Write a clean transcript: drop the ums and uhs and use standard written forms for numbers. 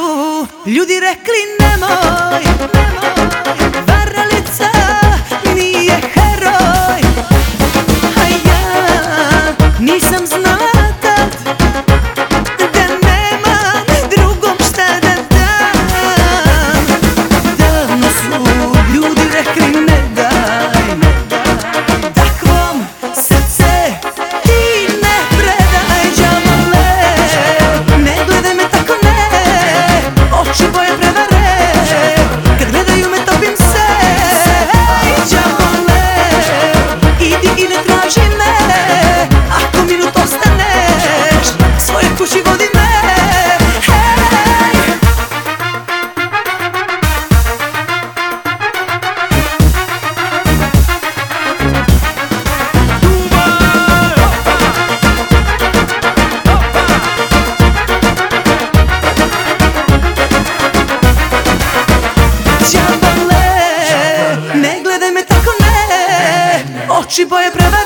ljudi rekli nemoj, varalica nije heroj, a ja nisam znala tad da nemam drugom šta da dam. Davno su ljudi rekli ne daj, takvom srce ti ne predaj. Đavole, ne gledaj me tako, ne, oči boje prevare, kad gledaju me topim se. Đavole, idi i ne traži me, ako minut ostaneš svoje kući vodi me. Đavole, ne gledaj me tako, ne, oči boje prevare,